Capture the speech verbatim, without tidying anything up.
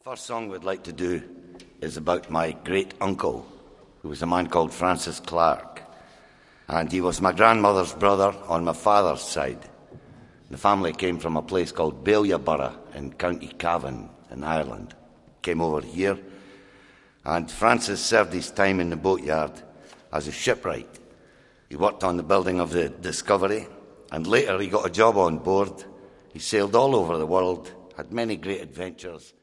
First song we'd like to do is about my great uncle, who was a man called Francis Clark. And he was my grandmother's brother on my father's side. The family came from a place called Balliaborough in County Cavan in Ireland. Came over here, and Francis served his time in the boatyard as a shipwright. He worked on the building of the Discovery, and later he got a job on board. He sailed all over the world, had many great adventures.